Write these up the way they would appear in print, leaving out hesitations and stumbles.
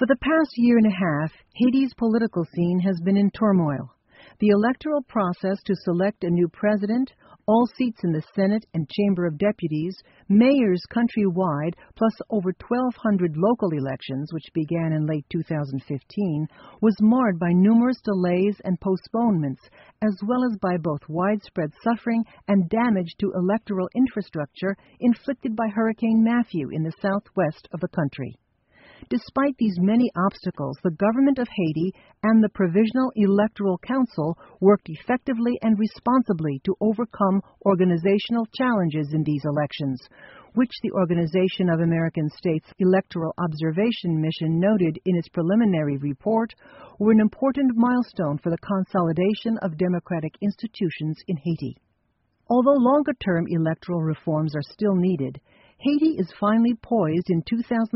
For the past year and a half, Haiti's political scene has been in turmoil. The electoral process to select a new president, all seats in the Senate and Chamber of Deputies, mayors countrywide, plus over 1,200 local elections, which began in late 2015, was marred by numerous delays and postponements, as well as by both widespread suffering and damage to electoral infrastructure inflicted by Hurricane Matthew in the southwest of the country. Despite these many obstacles, the government of Haiti and the Provisional Electoral Council worked effectively and responsibly to overcome organizational challenges in these elections, which the Organization of American States Electoral Observation Mission noted in its preliminary report were an important milestone for the consolidation of democratic institutions in Haiti. Although longer-term electoral reforms are still needed, Haiti is finally poised in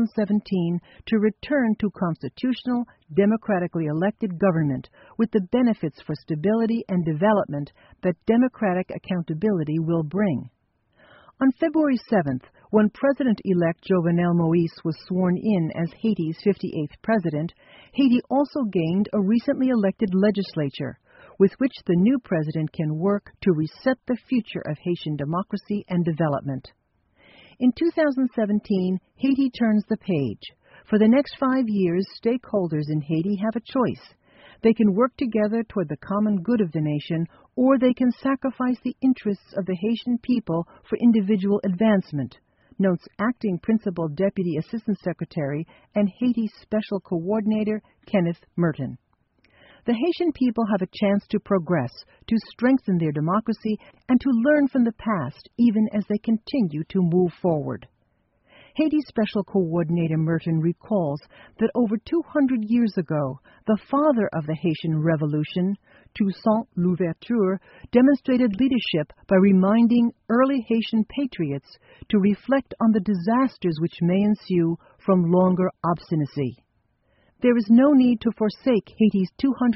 2017 to return to constitutional, democratically elected government with the benefits for stability and development that democratic accountability will bring. On February 7th, when President-elect Jovenel Moïse was sworn in as Haiti's 58th president, Haiti also gained a recently elected legislature, with which the new president can work to reset the future of Haitian democracy and development. In 2017, Haiti turns the page. For the next 5 years, stakeholders in Haiti have a choice. They can work together toward the common good of the nation, or they can sacrifice the interests of the Haitian people for individual advancement, notes Acting Principal Deputy Assistant Secretary and Haiti's Special Coordinator Kenneth Merton. The Haitian people have a chance to progress, to strengthen their democracy, and to learn from the past, even as they continue to move forward. Haiti's Special Coordinator Merton recalls that over 200 years ago, the father of the Haitian Revolution, Toussaint Louverture, demonstrated leadership by reminding early Haitian patriots to reflect on the disasters which may ensue from longer obstinacy. There is no need to forsake Haiti's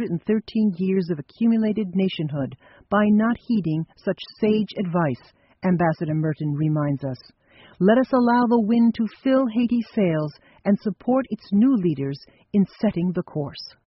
213 years of accumulated nationhood by not heeding such sage advice, Ambassador Merton reminds us. Let us allow the wind to fill Haiti's sails and support its new leaders in setting the course.